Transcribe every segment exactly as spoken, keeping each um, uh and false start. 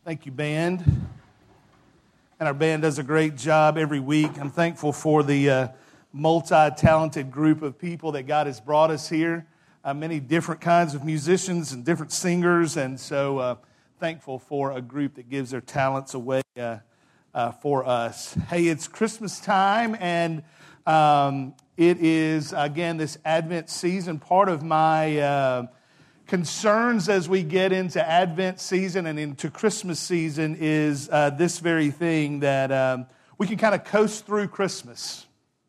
Thank you, band. And our band does a great job every week. I'm thankful for the uh, multi-talented group of people that God has brought us here. Uh, many different kinds of musicians and different singers. And so uh, thankful for a group that gives their talents away uh, uh, for us. Hey, it's Christmas time, and um, it is, again, this Advent season. Part of my uh, concerns as we get into Advent season and into Christmas season is uh, this very thing that um, we can kind of coast through Christmas.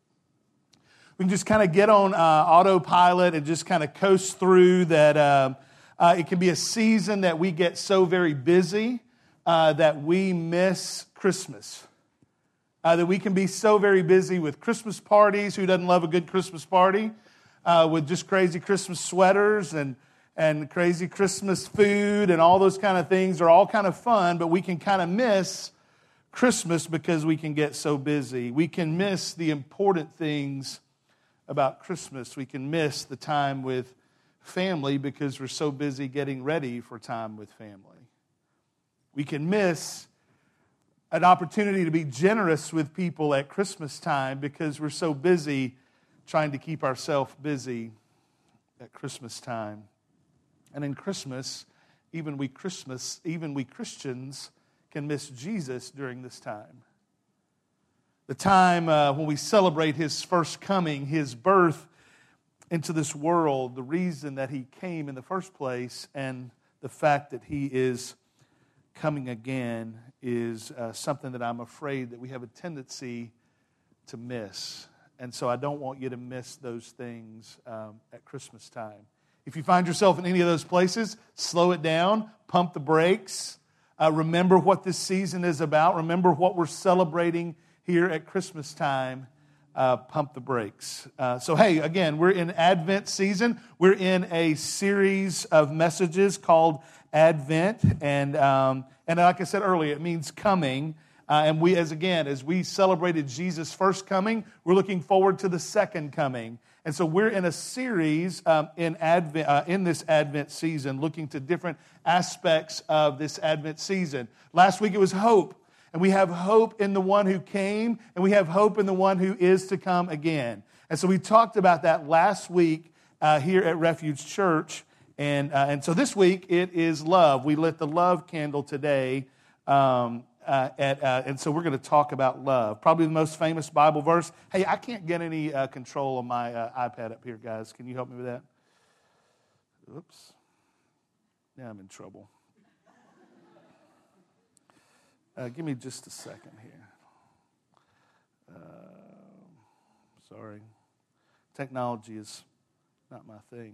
We can just kind of get on uh, autopilot and just kind of coast through that. Uh, uh, it can be a season that we get so very busy uh, that we miss Christmas. Uh, that we can be so very busy with Christmas parties. Who doesn't love a good Christmas party? Uh, with just crazy Christmas sweaters and and crazy Christmas food and all those kind of things are all kind of fun, but we can kind of miss Christmas because we can get so busy. We can miss the important things about Christmas. We can miss the time with family because we're so busy getting ready for time with family. We can miss an opportunity to be generous with people at Christmas time because we're so busy trying to keep ourselves busy at Christmas time. And in Christmas, even we Christmas, even we Christians can miss Jesus during this time. The time uh, when we celebrate His first coming, His birth into this world, the reason that He came in the first place, and the fact that He is coming again is uh, something that I'm afraid that we have a tendency to miss. And so I don't want you to miss those things um, at Christmas time. If you find yourself in any of those places, slow it down, pump the brakes. Uh, remember what this season is about. Remember what we're celebrating here at Christmas time. Uh, pump the brakes. Uh, so, hey, again, we're in Advent season. We're in a series of messages called Advent. And, um, and like I said earlier, it means coming. Uh, and we, as again, as we celebrated Jesus' first coming, we're looking forward to the second coming. And so we're in a series um, in Advent, uh, in this Advent season, looking to different aspects of this Advent season. Last week it was hope, and we have hope in the one who came, and we have hope in the one who is to come again. And so we talked about that last week uh, here at Refuge Church, and uh, and so this week it is love. We lit the love candle today. Um, Uh, at, uh, and so we're going to talk about love. Probably the most famous Bible verse. Hey, I can't get any uh, control on my uh, iPad up here, guys. Can you help me with that? Oops. Now I'm in trouble. Uh, give me just a second here. Uh, sorry. Technology is not my thing.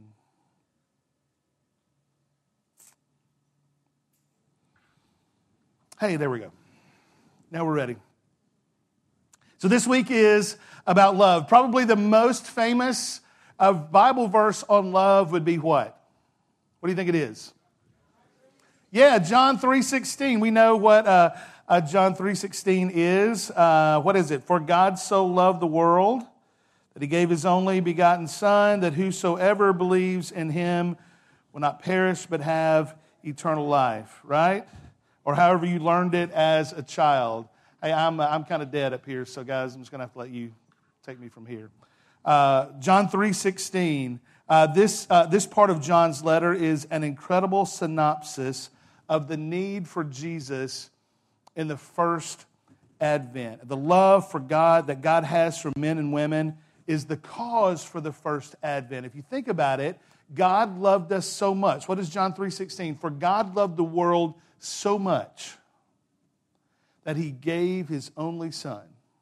Hey, there we go. Now we're ready. So this week is about love. Probably the most famous of Bible verse on love would be what? What do you think it is? Yeah, John three sixteen. We know what uh, uh, John three sixteen is. Uh, what is it? For God so loved the world that He gave His only begotten Son, that whosoever believes in Him will not perish but have eternal life, right? Or however you learned it as a child. Hey, I'm I'm kind of dead up here, so guys, I'm just going to have to let you take me from here. Uh, John three sixteen. Uh, this uh, this part of John's letter is an incredible synopsis of the need for Jesus in the first advent. The love for God that God has for men and women is the cause for the first advent. If you think about it, God loved us so much. What is John three sixteen? For God loved the world so much that He gave His only Son.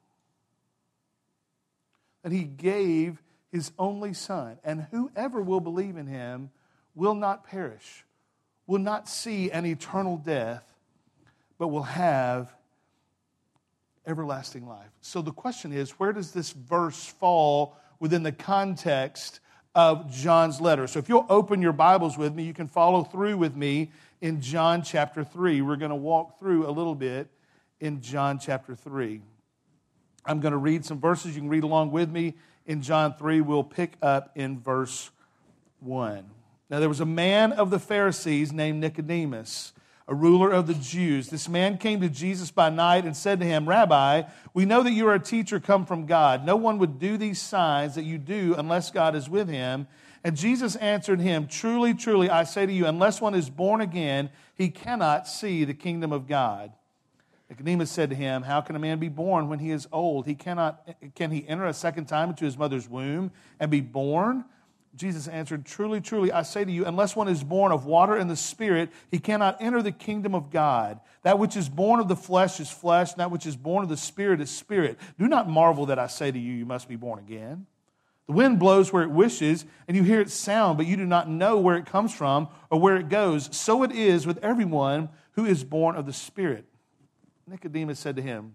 That He gave His only Son. And whoever will believe in Him will not perish, will not see an eternal death, but will have everlasting life. So the question is, where does this verse fall within the context of John's letter? So if you'll open your Bibles with me, you can follow through with me in John chapter three. We're going to walk through a little bit in John chapter three. I'm going to read some verses. You can read along with me in John three. We'll pick up in verse one. Now there was a man of the Pharisees named Nicodemus, a ruler of the Jews. This man came to Jesus by night and said to him, Rabbi, we know that you are a teacher come from God. No one would do these signs that you do unless God is with him. And Jesus answered him, Truly, truly, I say to you, unless one is born again, he cannot see the kingdom of God. Nicodemus said to him, How can a man be born when he is old? He cannot. Can he enter a second time into his mother's womb and be born? Jesus answered, Truly, truly, I say to you, unless one is born of water and the Spirit, he cannot enter the kingdom of God. That which is born of the flesh is flesh, and that which is born of the Spirit is spirit. Do not marvel that I say to you, you must be born again. The wind blows where it wishes, and you hear its sound, but you do not know where it comes from or where it goes. So it is with everyone who is born of the Spirit. Nicodemus said to him,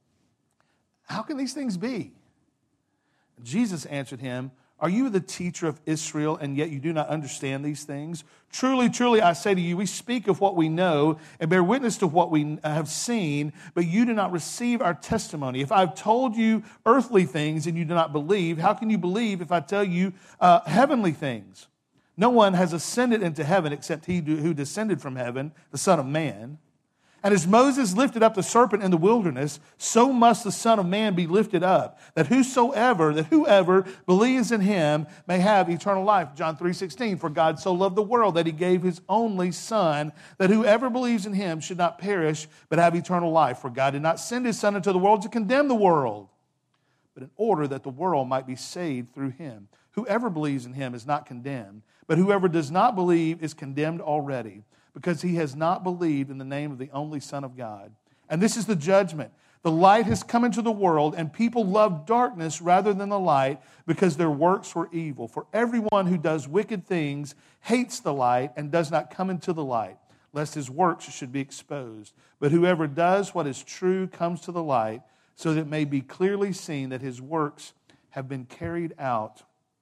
How can these things be? Jesus answered him, Are you the teacher of Israel, and yet you do not understand these things? Truly, truly, I say to you, we speak of what we know and bear witness to what we have seen, but you do not receive our testimony. If I've told you earthly things and you do not believe, how can you believe if I tell you uh, heavenly things? No one has ascended into heaven except he who descended from heaven, the Son of Man. And as Moses lifted up the serpent in the wilderness, so must the Son of Man be lifted up, that whosoever, that whoever believes in him may have eternal life. John three sixteen, for God so loved the world that he gave his only Son, that whoever believes in him should not perish, but have eternal life. For God did not send his Son into the world to condemn the world, but in order that the world might be saved through him. Whoever believes in him is not condemned, but whoever does not believe is condemned already, because he has not believed in the name of the only Son of God. And this is the judgment. The light has come into the world, and people love darkness rather than the light, because their works were evil. For everyone who does wicked things hates the light and does not come into the light, lest his works should be exposed. But whoever does what is true comes to the light, so that it may be clearly seen that his works have been carried out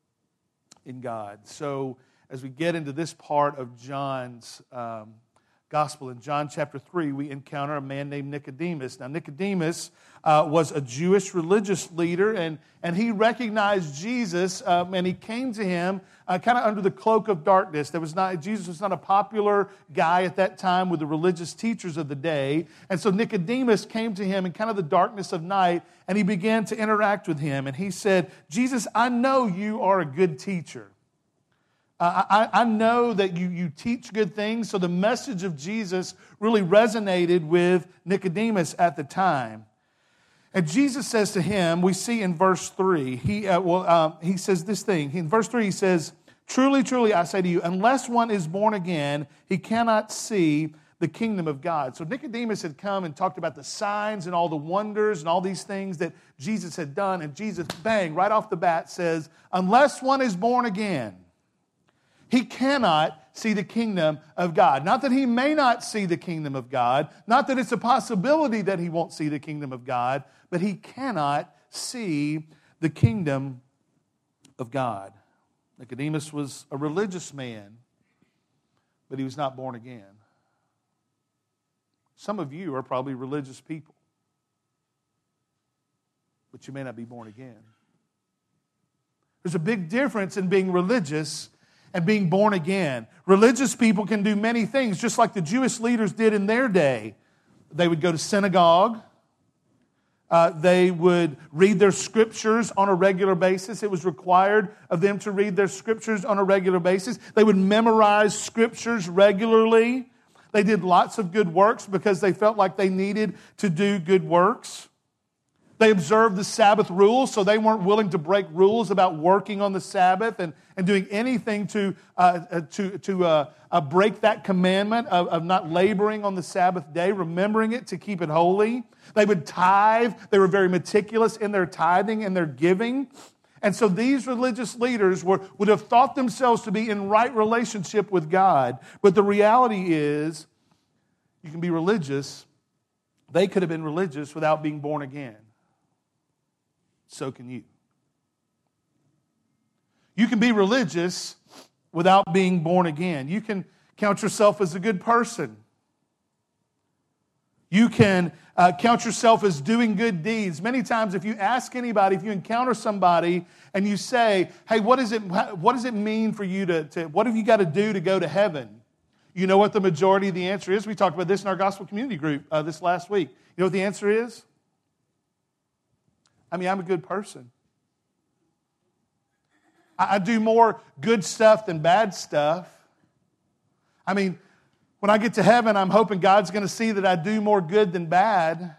in God. So, as we get into this part of John's um, gospel, in John chapter three, we encounter a man named Nicodemus. Now, Nicodemus uh, was a Jewish religious leader, and, and he recognized Jesus, um, and he came to him uh, kind of under the cloak of darkness. There was not Jesus was not a popular guy at that time with the religious teachers of the day, and so Nicodemus came to him in kind of the darkness of night, and he began to interact with him, and he said, Jesus, I know you are a good teacher. Uh, I, I know that you, you teach good things. So the message of Jesus really resonated with Nicodemus at the time. And Jesus says to him, we see in verse three, he, uh, well, um, he says this thing. In verse three, he says, Truly, truly, I say to you, unless one is born again, he cannot see the kingdom of God. So Nicodemus had come and talked about the signs and all the wonders and all these things that Jesus had done. And Jesus, bang, right off the bat says, unless one is born again, he cannot see the kingdom of God. Not that he may not see the kingdom of God, not that it's a possibility that he won't see the kingdom of God, but he cannot see the kingdom of God. Nicodemus was a religious man, but he was not born again. Some of you are probably religious people, but you may not be born again. There's a big difference in being religious and being born again. Religious people can do many things, just like the Jewish leaders did in their day. They would go to synagogue. Uh, they would read their scriptures on a regular basis. It was required of them to read their scriptures on a regular basis. They would memorize scriptures regularly. They did lots of good works because they felt like they needed to do good works. They observed the Sabbath rules, so they weren't willing to break rules about working on the Sabbath and, and doing anything to, uh, to, to uh, uh, break that commandment of, of not laboring on the Sabbath day, remembering it to keep it holy. They would tithe. They were very meticulous in their tithing and their giving. And so these religious leaders were, would have thought themselves to be in right relationship with God. But the reality is, you can be religious. They could have been religious without being born again. So can you. You can be religious without being born again. You can count yourself as a good person. You can uh, count yourself as doing good deeds. Many times if you ask anybody, if you encounter somebody and you say, hey, what, is it, what does it mean for you to, to what have you got to do to go to heaven? You know what the majority of the answer is? We talked about this in our gospel community group uh, this last week. You know what the answer is? I mean, I'm a good person. I, I do more good stuff than bad stuff. I mean, when I get to heaven, I'm hoping God's going to see that I do more good than bad.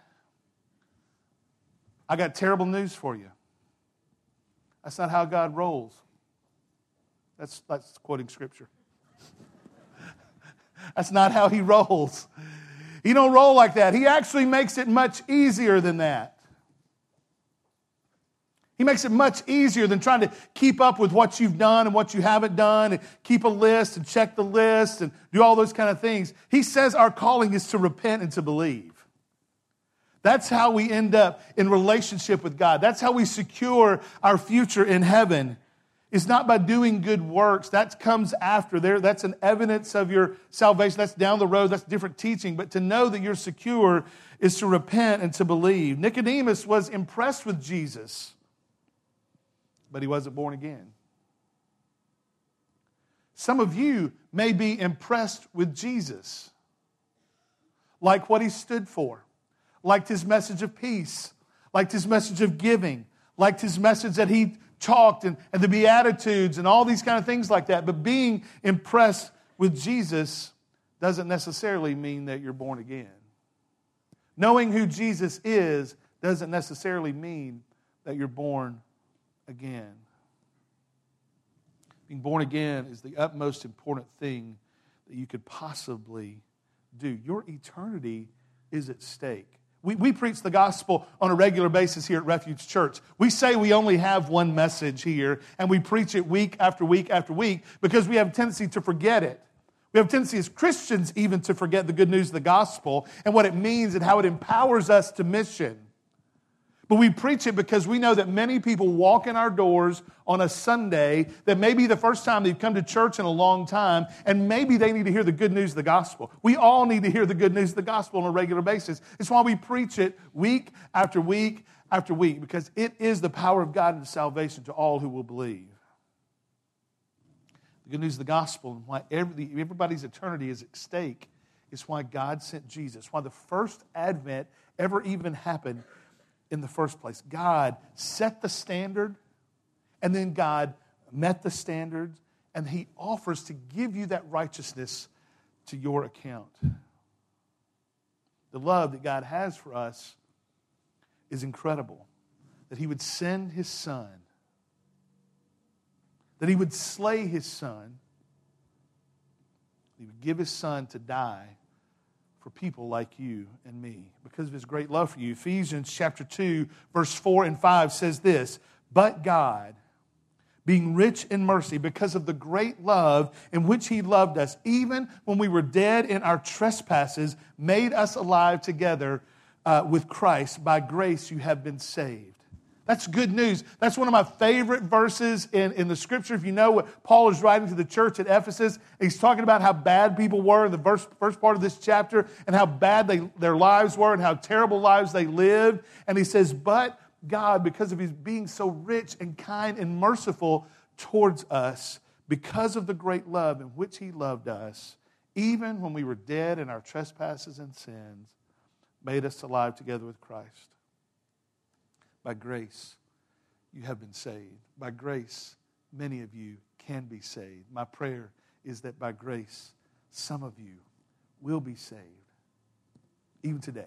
I got terrible news for you. That's not how God rolls. That's, that's quoting Scripture. That's not how He rolls. He don't roll like that. He actually makes it much easier than that. He makes it much easier than trying to keep up with what you've done and what you haven't done and keep a list and check the list and do all those kind of things. He says our calling is to repent and to believe. That's how we end up in relationship with God. That's how we secure our future in heaven. It's not by doing good works. That comes after. There, that's an evidence of your salvation. That's down the road. That's different teaching. But to know that you're secure is to repent and to believe. Nicodemus was impressed with Jesus, but he wasn't born again. Some of you may be impressed with Jesus, like what He stood for, liked His message of peace, liked His message of giving, liked His message that He talked and, and the Beatitudes and all these kind of things like that. But being impressed with Jesus doesn't necessarily mean that you're born again. Knowing who Jesus is doesn't necessarily mean that you're born again. Being born again is the utmost important thing that you could possibly do. Your eternity is at stake. We, we preach the gospel on a regular basis here at Refuge Church. We say we only have one message here, and we preach it week after week after week because we have a tendency to forget it. We have a tendency as Christians even to forget the good news of the gospel and what it means and how it empowers us to mission. But we preach it because we know that many people walk in our doors on a Sunday that may be the first time they've come to church in a long time, and maybe they need to hear the good news of the gospel. We all need to hear the good news of the gospel on a regular basis. It's why we preach it week after week after week, because it is the power of God into salvation to all who will believe. The good news of the gospel and why every, everybody's eternity is at stake is why God sent Jesus, why the first advent ever even happened in the first place. God set the standard, and then God met the standard, and He offers to give you that righteousness to your account. The love that God has for us is incredible. That He would send His Son, that He would slay His Son, He would give His Son to die for people like you and me, because of His great love for you. Ephesians chapter two, verse four and five says this, "But God, being rich in mercy, because of the great love in which He loved us, even when we were dead in our trespasses, made us alive together uh, with Christ. By grace you have been saved." That's good news. That's one of my favorite verses in, in the Scripture. If you know what Paul is writing to the church at Ephesus, he's talking about how bad people were in the first, first part of this chapter and how bad they, their lives were and how terrible lives they lived. And he says, but God, because of His being so rich and kind and merciful towards us, because of the great love in which He loved us, even when we were dead in our trespasses and sins, made us alive together with Christ. By grace, you have been saved. By grace, many of you can be saved. My prayer is that by grace, some of you will be saved, even today.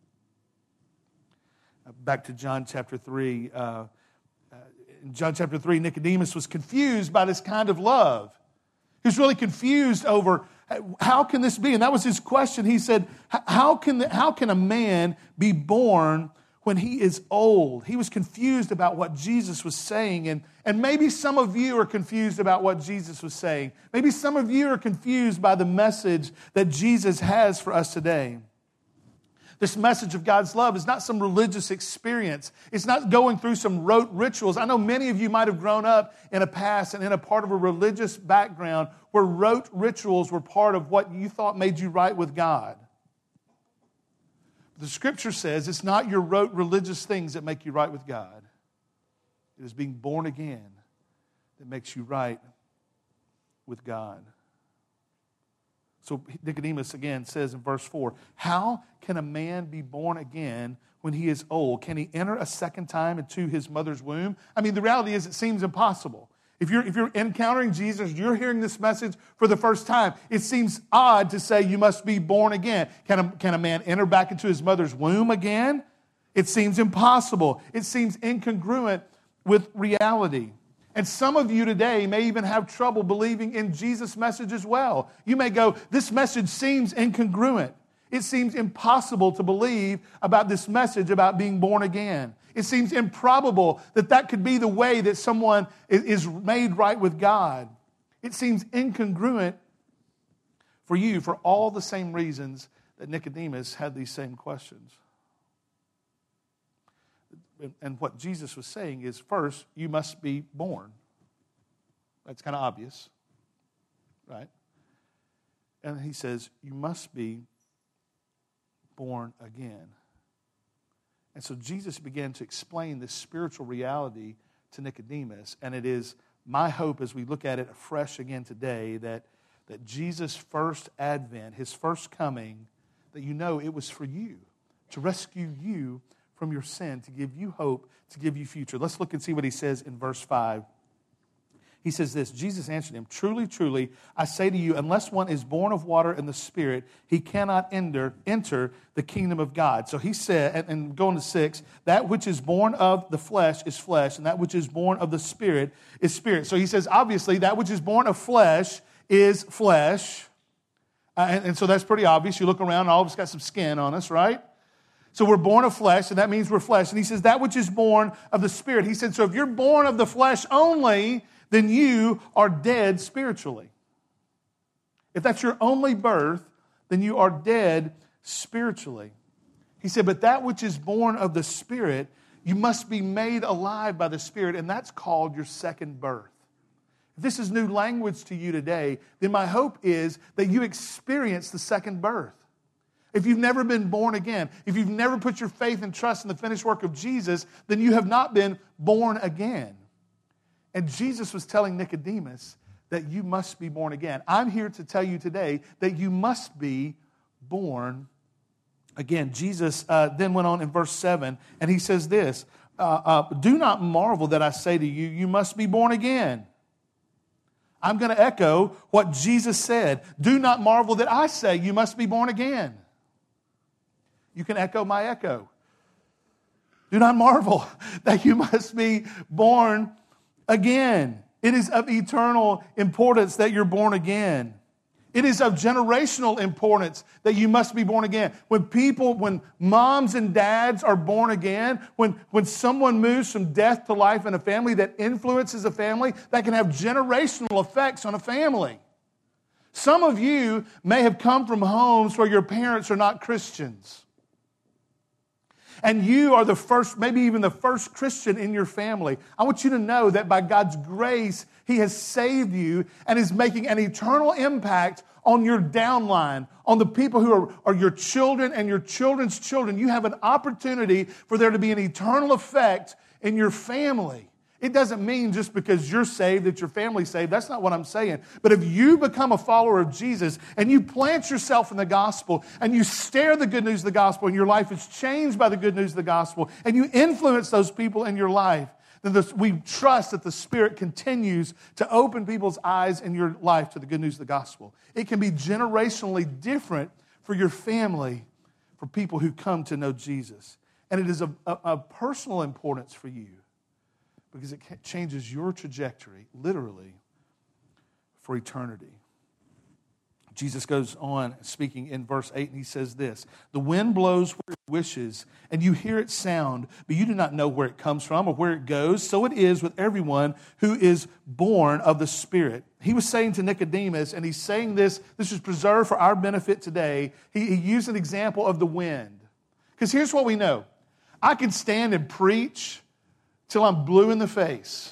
Uh, back to John chapter three. Uh, uh, in John chapter three, Nicodemus was confused by this kind of love. He was really confused over how can this be? And that was his question. He said, how can, the, how can a man be born when he is old? He was confused about what Jesus was saying. And, and maybe some of you are confused about what Jesus was saying. Maybe some of you are confused by the message that Jesus has for us today. This message of God's love is not some religious experience. It's not going through some rote rituals. I know many of you might have grown up in a past and in a part of a religious background where rote rituals were part of what you thought made you right with God. The Scripture says it's not your rote religious things that make you right with God. It is being born again that makes you right with God. So Nicodemus again says in verse four, how can a man be born again when he is old? Can he enter a second time into his mother's womb? I mean, the reality is it seems impossible. If you're, if you're encountering Jesus, you're hearing this message for the first time, it seems odd to say you must be born again. Can a, can a man enter back into his mother's womb again? It seems impossible. It seems incongruent with reality. And some of you today may even have trouble believing in Jesus' message as well. You may go, this message seems incongruent. It seems impossible to believe about this message about being born again. It seems improbable that that could be the way that someone is made right with God. It seems incongruent for you for all the same reasons that Nicodemus had these same questions. And what Jesus was saying is, first, you must be born. That's kind of obvious, right? And he says, you must be born again. And so Jesus began to explain this spiritual reality to Nicodemus. And it is my hope as we look at it afresh again today that, that Jesus' first advent, his first coming, that you know it was for you, to rescue you from your sin, to give you hope, to give you future. Let's look and see what he says in verse five. He says this, Jesus answered him, truly, truly, I say to you, unless one is born of water and the Spirit, he cannot enter, enter the kingdom of God. So he said, and, and going to six, that which is born of the flesh is flesh, and that which is born of the Spirit is spirit. So he says, obviously, that which is born of flesh is flesh. Uh, and, and so that's pretty obvious. You look around, all of us got some skin on us, right? So we're born of flesh, and that means we're flesh. And he says, that which is born of the Spirit. He said, so if you're born of the flesh only, then you are dead spiritually. If that's your only birth, then you are dead spiritually. He said, but that which is born of the Spirit, you must be made alive by the Spirit, and that's called your second birth. If this is new language to you today, then my hope is that you experience the second birth. If you've never been born again, if you've never put your faith and trust in the finished work of Jesus, then you have not been born again. And Jesus was telling Nicodemus that you must be born again. I'm here to tell you today that you must be born again. Jesus uh, then went on in verse seven, and he says this, uh, uh, do not marvel that I say to you, you must be born again. I'm going to echo what Jesus said. Do not marvel that I say you must be born again. You can echo my echo. Do not marvel that you must be born again. It is of eternal importance that you're born again. It is of generational importance that you must be born again. When people, when moms and dads are born again, when, when someone moves from death to life in a family that influences a family, that can have generational effects on a family. Some of you may have come from homes where your parents are not Christians. And you are the first, maybe even the first Christian in your family. I want you to know that by God's grace, He has saved you and is making an eternal impact on your downline, on the people who are, are your children and your children's children. You have an opportunity for there to be an eternal effect in your family. It doesn't mean just because you're saved that your family's saved. That's not what I'm saying. But if you become a follower of Jesus and you plant yourself in the gospel and you share the good news of the gospel and your life is changed by the good news of the gospel and you influence those people in your life, then this, we trust that the Spirit continues to open people's eyes in your life to the good news of the gospel. It can be generationally different for your family, for people who come to know Jesus. And it is of a, a personal importance for you, because it changes your trajectory, literally, for eternity. Jesus goes on speaking in verse eight, and he says this, the wind blows where it wishes, and you hear its sound, but you do not know where it comes from or where it goes. So it is with everyone who is born of the Spirit. He was saying to Nicodemus, and he's saying this, this is preserved for our benefit today. He, he used an example of the wind. Because here's what we know. I can stand and preach till I'm blue in the face.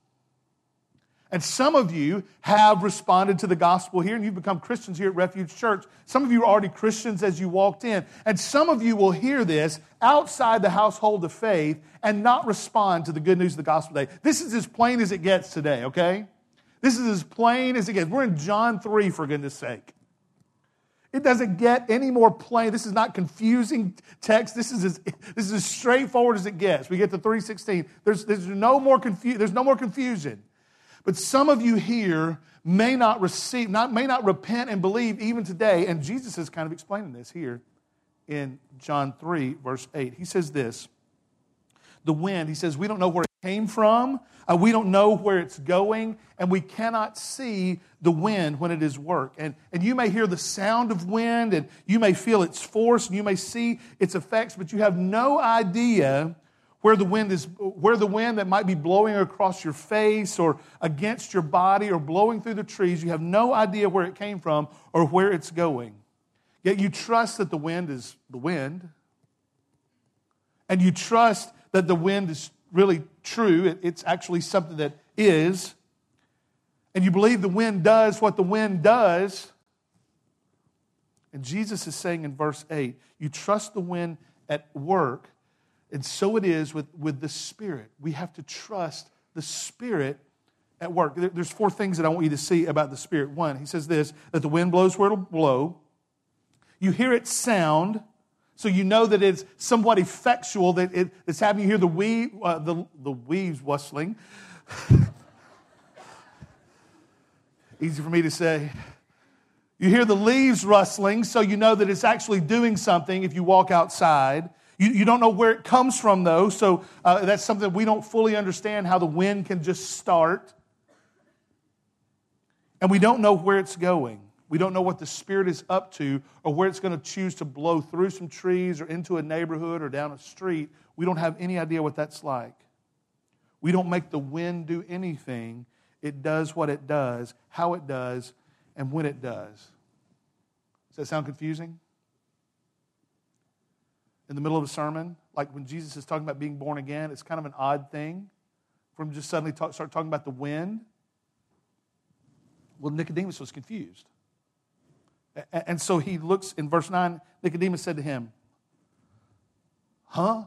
And some of you have responded to the gospel here, and you've become Christians here at Refuge Church. Some of you are already Christians as you walked in. And some of you will hear this outside the household of faith and not respond to the good news of the gospel today. This is as plain as it gets today, okay? This is as plain as it gets. We're in John three, for goodness sake. It doesn't get any more plain. This is not confusing text. This is as, this is as straightforward as it gets. We get to three sixteen. There's, there's, no more confu- there's no more confusion. But some of you here may not receive, not, may not repent and believe even today. And Jesus is kind of explaining this here in John three, verse eight. He says this, the wind, he says, we don't know where it came from. Uh, we don't know where it's going. And we cannot see the wind when it is work. And, and you may hear the sound of wind, and you may feel its force, and you may see its effects, but you have no idea where the wind is, where the wind that might be blowing across your face or against your body or blowing through the trees, you have no idea where it came from or where it's going. Yet you trust that the wind is the wind. And you trust that the wind is really true. It, it's actually something that is. And you believe the wind does what the wind does. And Jesus is saying in verse eight, you trust the wind at work. And so it is with, with the Spirit. We have to trust the Spirit at work. There's four things that I want you to see about the Spirit. One, he says this, that the wind blows where it'll blow. You hear its sound, so you know that it's somewhat effectual, that it, it's happening. You hear the, weave, uh, the, the weaves whistling. Easy for me to say. You hear the leaves rustling, so you know that it's actually doing something if you walk outside. You, you don't know where it comes from, though, so uh, that's something we don't fully understand, how the wind can just start. And we don't know where it's going. We don't know what the Spirit is up to or where it's going to choose to blow through some trees or into a neighborhood or down a street. We don't have any idea what that's like. We don't make the wind do anything. It does what it does, how it does, and when it does. Does that sound confusing? In the middle of a sermon, like when Jesus is talking about being born again, it's kind of an odd thing for him to just suddenly talk, start talking about the wind. Well, Nicodemus was confused. And so he looks in verse nine, Nicodemus said to him, huh?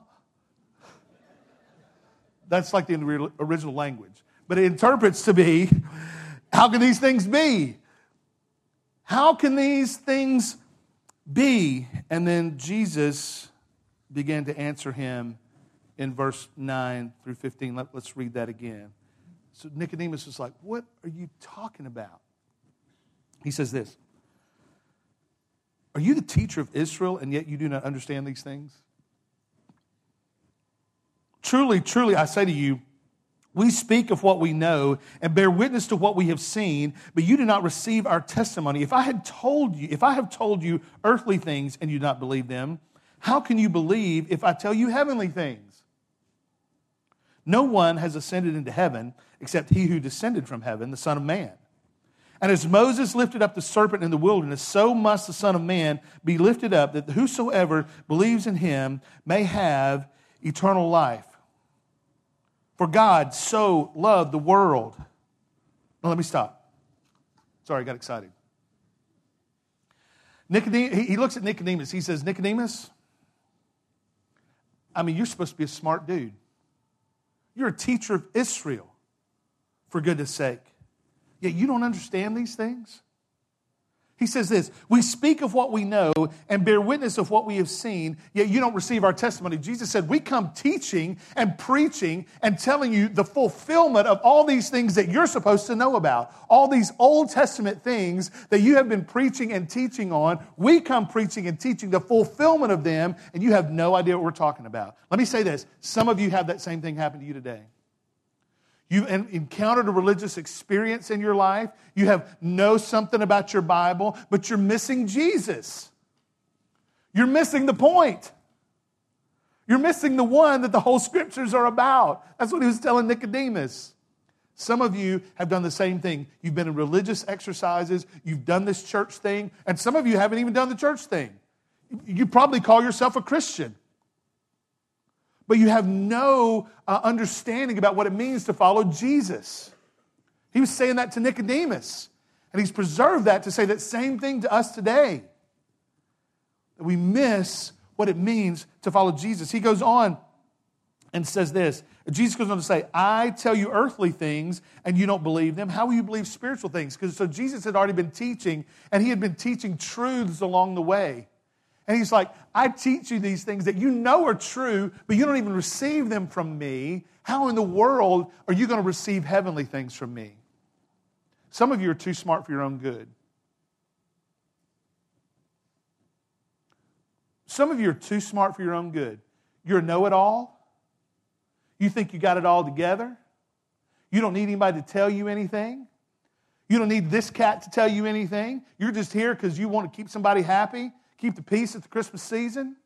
That's like the original language. But it interprets to be, how can these things be? How can these things be? And then Jesus began to answer him in verse nine through fifteen. Let, let's read that again. So Nicodemus was like, what are you talking about? He says this, are you the teacher of Israel, and yet you do not understand these things? Truly, truly, I say to you, we speak of what we know and bear witness to what we have seen, but you do not receive our testimony. If I had told you, if I have told you earthly things and you do not believe them, how can you believe if I tell you heavenly things? No one has ascended into heaven except he who descended from heaven, the Son of Man. And as Moses lifted up the serpent in the wilderness, so must the Son of Man be lifted up, that whosoever believes in him may have eternal life. For God so loved the world. Now let me stop. Sorry, I got excited. Nicodemus, he looks at Nicodemus. He says, Nicodemus, I mean, you're supposed to be a smart dude. You're a teacher of Israel, for goodness sake. Yet you don't understand these things? He says this, we speak of what we know and bear witness of what we have seen, yet you don't receive our testimony. Jesus said, we come teaching and preaching and telling you the fulfillment of all these things that you're supposed to know about. All these Old Testament things that you have been preaching and teaching on, we come preaching and teaching the fulfillment of them, and you have no idea what we're talking about. Let me say this, some of you have that same thing happen to you today. You've encountered a religious experience in your life. You have know something about your Bible, but you're missing Jesus. You're missing the point. You're missing the one that the whole Scriptures are about. That's what he was telling Nicodemus. Some of you have done the same thing. You've been in religious exercises. You've done this church thing. And some of you haven't even done the church thing. You probably call yourself a Christian. But you have no uh, understanding about what it means to follow Jesus. He was saying that to Nicodemus. And he's preserved that to say that same thing to us today. That we miss what it means to follow Jesus. He goes on and says this. Jesus goes on to say, I tell you earthly things and you don't believe them. How will you believe spiritual things? Because so Jesus had already been teaching, and he had been teaching truths along the way. And he's like, I teach you these things that you know are true, but you don't even receive them from me. How in the world are you going to receive heavenly things from me? Some of you are too smart for your own good. Some of you are too smart for your own good. You're a know-it-all. You think you got it all together. You don't need anybody to tell you anything. You don't need this cat to tell you anything. You're just here because you want to keep somebody happy, keep the peace at the Christmas season.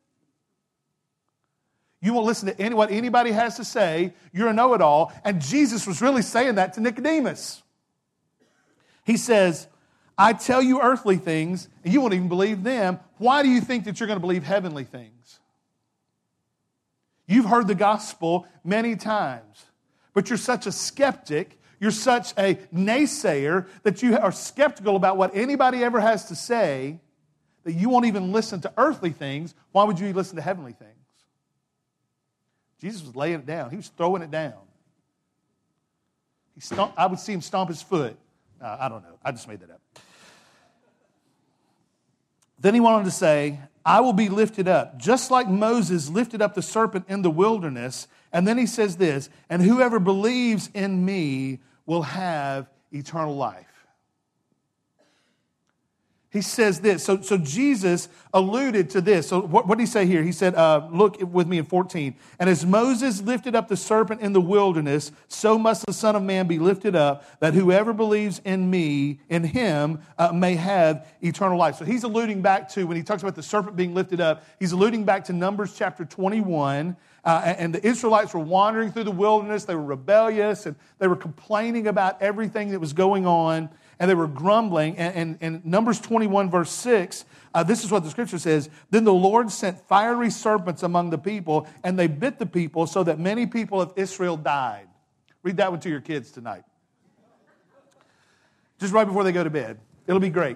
You won't listen to any, what anybody has to say. You're a know-it-all. And Jesus was really saying that to Nicodemus. He says, I tell you earthly things, and you won't even believe them. Why do you think that you're going to believe heavenly things? You've heard the gospel many times, but you're such a skeptic, you're such a naysayer that you are skeptical about what anybody ever has to say that you won't even listen to earthly things. Why would you listen to heavenly things? Jesus was laying it down. He was throwing it down. He stomp, I would see him stomp his foot. Uh, I don't know. I just made that up. Then he went on to say, I will be lifted up, just like Moses lifted up the serpent in the wilderness. And then he says this, and whoever believes in me will have eternal life. He says this. So, so Jesus alluded to this. So what, what did he say here? He said, uh, look with me in fourteen. And as Moses lifted up the serpent in the wilderness, so must the Son of Man be lifted up, that whoever believes in me, in him, uh, may have eternal life. So he's alluding back to, when he talks about the serpent being lifted up, he's alluding back to Numbers chapter twenty-one. Uh, and the Israelites were wandering through the wilderness. They were rebellious, and they were complaining about everything that was going on. And they were grumbling. And, and, and Numbers twenty-one, verse six, uh, this is what the scripture says. Then the Lord sent fiery serpents among the people, and they bit the people, so that many people of Israel died. Read that one to your kids tonight. Just right before they go to bed. It'll be great.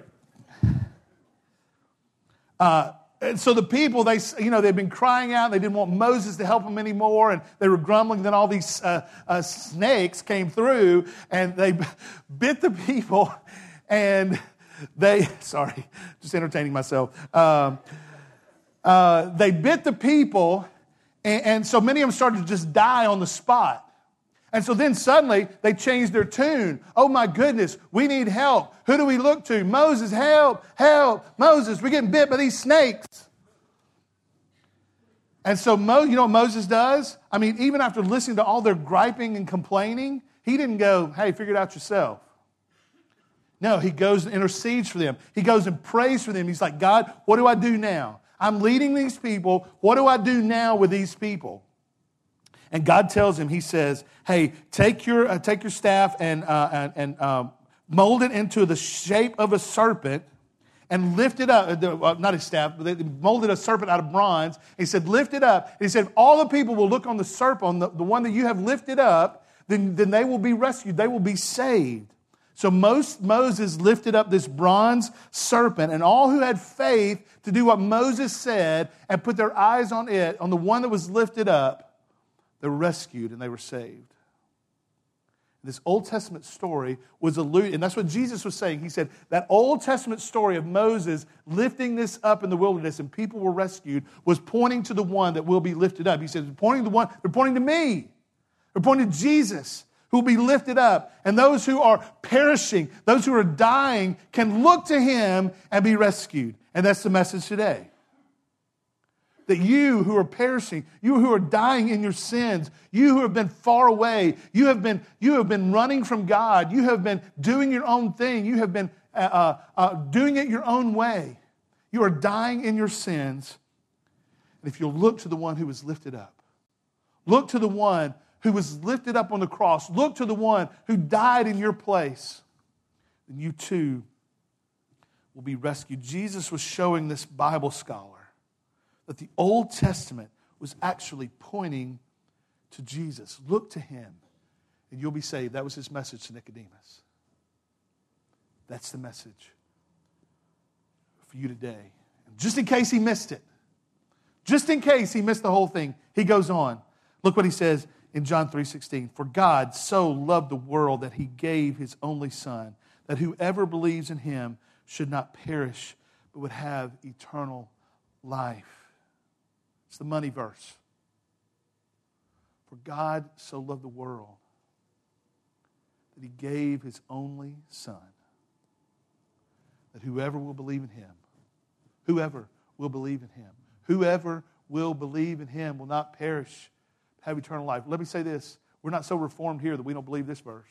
Uh, and so the people, they, you know, they'd been crying out. They didn't want Moses to help them anymore, and they were grumbling. Then all these uh, uh, snakes came through, and they bit the people, and they, sorry, just entertaining myself. Um, uh, they bit the people, and, and so many of them started to just die on the spot. And so then suddenly they changed their tune. Oh my goodness, we need help. Who do we look to? Moses, help, help. Moses, we're getting bit by these snakes. And so Mo, you know what Moses does? I mean, even after listening to all their griping and complaining, he didn't go, hey, figure it out yourself. No, he goes and intercedes for them. He goes and prays for them. He's like, God, what do I do now? I'm leading these people. What do I do now with these people? And God tells him, he says, hey, take your uh, take your staff and, uh, and, and um, mold it into the shape of a serpent and lift it up. Uh, not a staff, but they molded a serpent out of bronze. He said, lift it up. And he said, if all the people will look on the serpent, on the, the one that you have lifted up, then, then they will be rescued. They will be saved. So most, Moses lifted up this bronze serpent, and all who had faith to do what Moses said and put their eyes on it, on the one that was lifted up, they were rescued and they were saved. This Old Testament story was alluded, and that's what Jesus was saying. He said that Old Testament story of Moses lifting this up in the wilderness and people were rescued was pointing to the one that will be lifted up. He said, they're pointing to one, they're pointing to me. They're pointing to Jesus, who will be lifted up. And those who are perishing, those who are dying, can look to him and be rescued. And that's the message today. That you who are perishing, you who are dying in your sins, you who have been far away, you have been, you have been running from God, you have been doing your own thing, you have been uh, uh, doing it your own way. You are dying in your sins. And if you'll look to the one who was lifted up, look to the one who was lifted up on the cross, look to the one who died in your place, then you too will be rescued. Jesus was showing this Bible scholar that the Old Testament was actually pointing to Jesus. Look to him, and you'll be saved. That was his message to Nicodemus. That's the message for you today. And just in case he missed it, just in case he missed the whole thing, he goes on. Look what he says in John three sixteen. For God so loved the world that he gave his only Son, that whoever believes in him should not perish, but would have eternal life. It's the money verse. For God so loved the world that he gave his only Son, that whoever will believe in him, whoever will believe in him, whoever will believe in him will not perish, but have eternal life. Let me say this. We're not so reformed here that we don't believe this verse.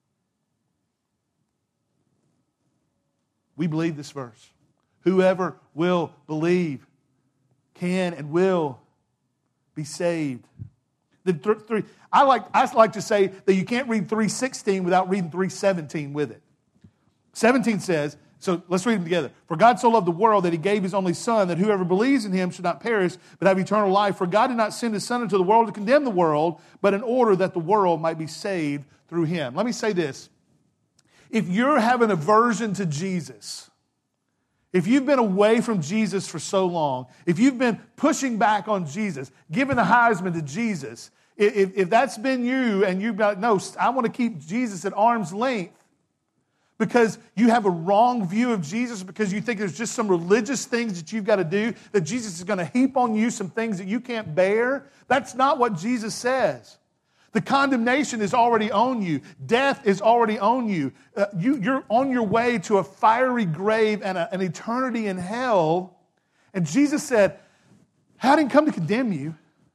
We believe this verse. Whoever will believe can and will be saved. The th- three, I like I like to say that you can't read three sixteen without reading three seventeen with it. seventeen says, so let's read them together. For God so loved the world that he gave his only Son, that whoever believes in him should not perish, but have eternal life. For God did not send his Son into the world to condemn the world, but in order that the world might be saved through him. Let me say this. If you're having aversion to Jesus, if you've been away from Jesus for so long, if you've been pushing back on Jesus, giving the Heisman to Jesus, if, if that's been you and you've got, no, I want to keep Jesus at arm's length because you have a wrong view of Jesus, because you think there's just some religious things that you've got to do, that Jesus is going to heap on you some things that you can't bear, that's not what Jesus says. The condemnation is already on you. Death is already on you. Uh, you you're on your way to a fiery grave and a, an eternity in hell. And Jesus said, I didn't come to condemn you.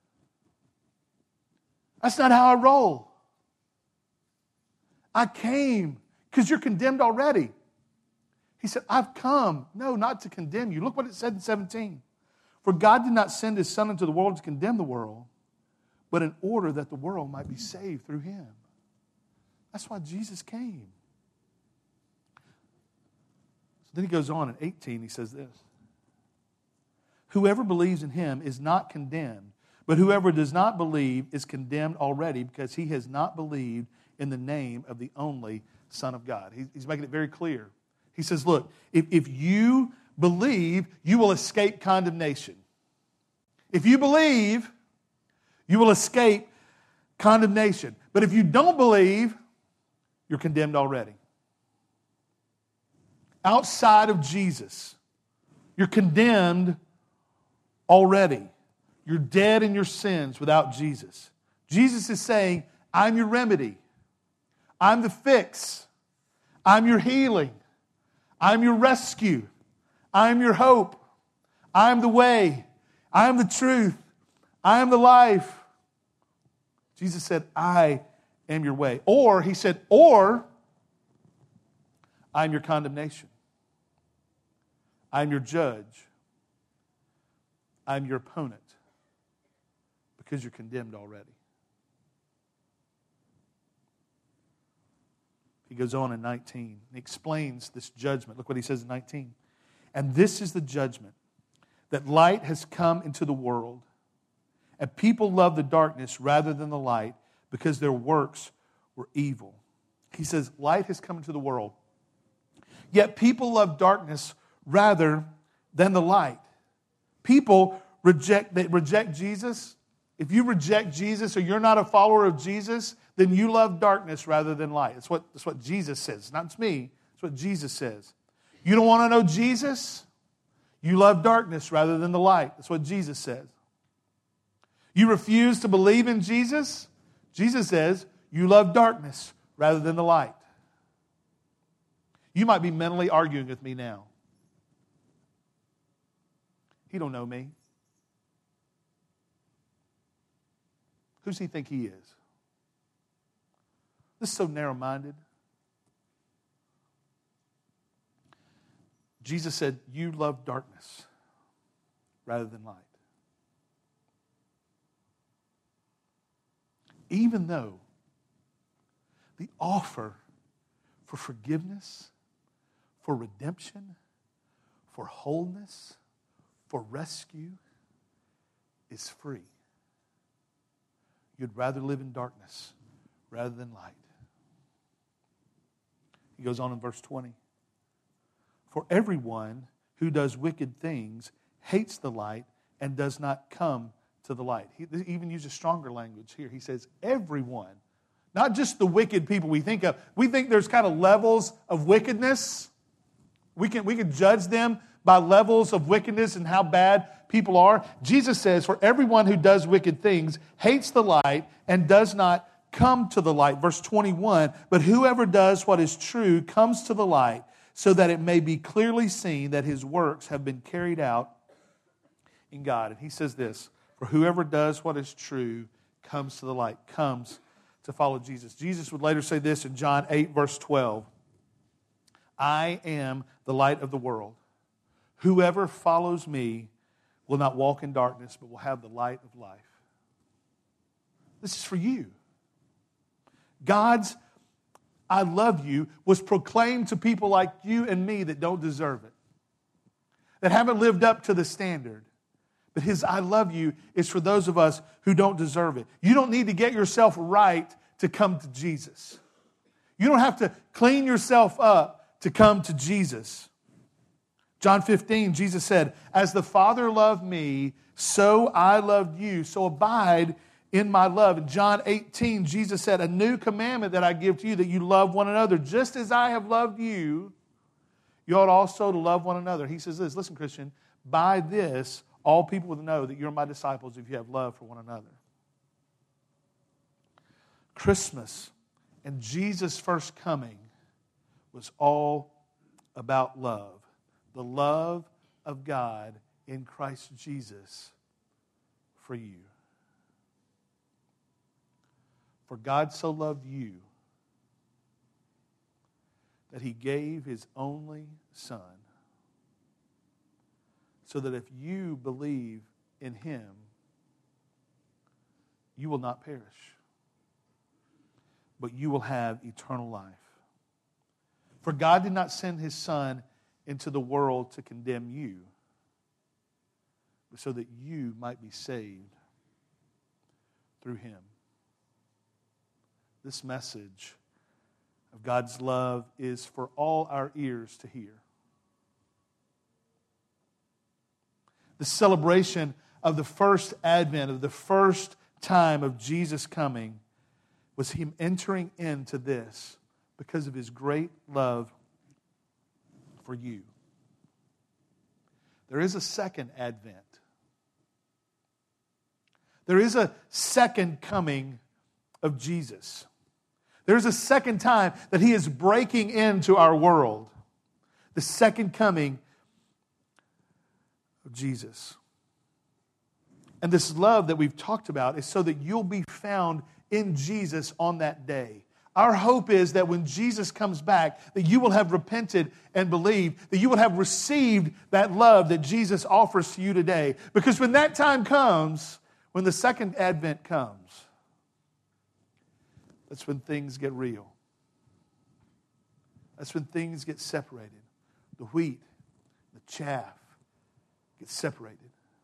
That's not how I roll. I came because you're condemned already. He said, I've come, no, not to condemn you. Look what it said in seventeen. For God did not send his Son into the world to condemn the world, but in order that the world might be saved through him. That's why Jesus came. So then he goes on in eighteen, he says this. Whoever believes in him is not condemned, but whoever does not believe is condemned already, because he has not believed in the name of the only Son of God. He's making it very clear. He says, look, if, if you believe, you will escape condemnation. If you believe, you will escape condemnation. But if you don't believe, you're condemned already. Outside of Jesus, you're condemned already. You're dead in your sins without Jesus. Jesus is saying, I'm your remedy. I'm the fix. I'm your healing. I'm your rescue. I'm your hope. I'm the way. I'm the truth. I am the life. Jesus said, I am your way. Or, he said, or, I'm your condemnation. I'm your judge. I'm your opponent. Because you're condemned already. He goes on in nineteen. He explains this judgment. Look what he says in nineteen. And this is the judgment, that light has come into the world, and people love the darkness rather than the light, because their works were evil. He says, light has come into the world, yet people love darkness rather than the light. People reject, they reject Jesus. If you reject Jesus, or you're not a follower of Jesus, then you love darkness rather than light. That's what, that's what Jesus says. Not me. That's what Jesus says. You don't want to know Jesus? You love darkness rather than the light. That's what Jesus says. You refuse to believe in Jesus? Jesus says, you love darkness rather than the light. You might be mentally arguing with me now. He don't know me. Who's he think he is? This is so narrow-minded. Jesus said, you love darkness rather than light. Even though the offer for forgiveness, for redemption, for wholeness, for rescue is free. You'd rather live in darkness rather than light. He goes on in verse twenty. For everyone who does wicked things hates the light and does not come to to the light. He even uses stronger language here. He says, everyone, not just the wicked people we think of. We think there's kind of levels of wickedness. We can, we can judge them by levels of wickedness and how bad people are. Jesus says, for everyone who does wicked things hates the light and does not come to the light. Verse twenty-one, but whoever does what is true comes to the light so that it may be clearly seen that his works have been carried out in God. And he says this, for whoever does what is true comes to the light, comes to follow Jesus. Jesus would later say this in John eight, verse twelve, I am the light of the world. Whoever follows me will not walk in darkness, but will have the light of life. This is for you. God's I love you was proclaimed to people like you and me that don't deserve it, that haven't lived up to the standard. But his I love you is for those of us who don't deserve it. You don't need to get yourself right to come to Jesus. You don't have to clean yourself up to come to Jesus. John fifteen, Jesus said, as the Father loved me, so I loved you. So abide in my love. In John eighteen, Jesus said, a new commandment that I give to you, that you love one another. Just as I have loved you, you ought also to love one another. He says this, listen, Christian, by this, all people will know that you're my disciples if you have love for one another. Christmas and Jesus' first coming was all about love. The love of God in Christ Jesus for you. For God so loved you that he gave his only Son, so that if you believe in him, you will not perish, but you will have eternal life. For God did not send his Son into the world to condemn you, but so that you might be saved through him. This message of God's love is for all our ears to hear. The celebration of the first advent, of the first time of Jesus coming, was him entering into this because of his great love for you. There is a second advent. There is a second coming of Jesus. There is a second time that he is breaking into our world. The second coming of Jesus. And this love that we've talked about is so that you'll be found in Jesus on that day. Our hope is that when Jesus comes back, that you will have repented and believed, that you will have received that love that Jesus offers to you today. Because when that time comes, when the second advent comes, that's when things get real. That's when things get separated. The wheat, the chaff get separated.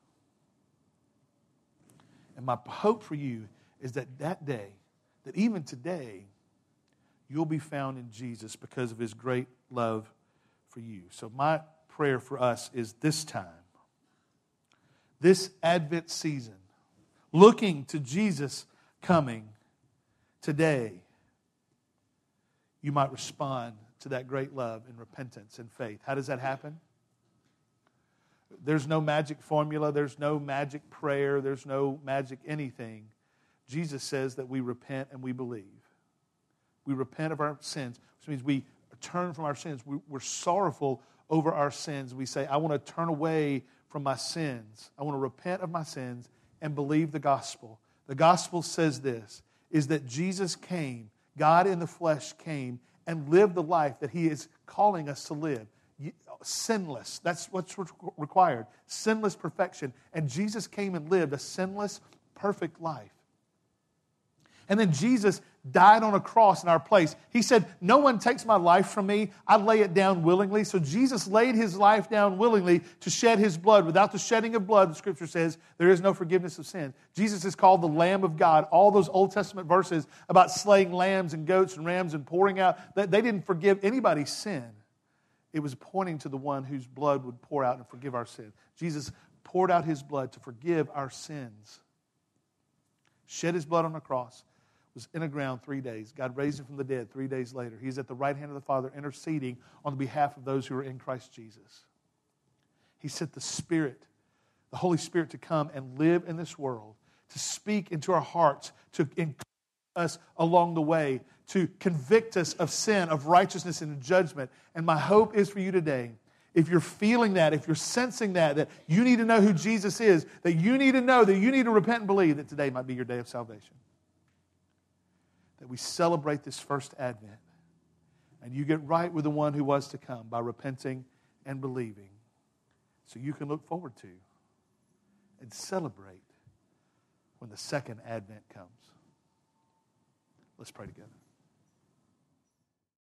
And my hope for you is that that day, that even today, you'll be found in Jesus because of his great love for you. So my prayer for us is this time, this Advent season, looking to Jesus coming today, you might respond to that great love in repentance and faith. How does that happen? There's no magic formula. There's no magic prayer. There's no magic anything. Jesus says that we repent and we believe. We repent of our sins, which means we turn from our sins. We're sorrowful over our sins. We say, I want to turn away from my sins. I want to repent of my sins and believe the gospel. The gospel says this, is that Jesus came, God in the flesh came and lived the life that he is calling us to live. Sinless. That's what's required. Sinless perfection. And Jesus came and lived a sinless, perfect life. And then Jesus died on a cross in our place. He said, no one takes my life from me. I lay it down willingly. So Jesus laid his life down willingly to shed his blood. Without the shedding of blood, the Scripture says, there is no forgiveness of sin. Jesus is called the Lamb of God. All those Old Testament verses about slaying lambs and goats and rams and pouring out, they didn't forgive anybody's sin. It was pointing to the one whose blood would pour out and forgive our sin. Jesus poured out his blood to forgive our sins. shed his blood on the cross, was in the ground three days. God raised him from the dead three days later. He's at the right hand of the Father interceding on behalf of those who are in Christ Jesus. He sent the Spirit, the Holy Spirit, to come and live in this world, to speak into our hearts, to encourage us along the way, to convict us of sin, of righteousness, and judgment. And my hope is for you today, if you're feeling that, if you're sensing that, that you need to know who Jesus is, that you need to know, that you need to repent and believe, that today might be your day of salvation. That we celebrate this first Advent, and you get right with the one who was to come by repenting and believing, so you can look forward to and celebrate when the second Advent comes. Let's pray together.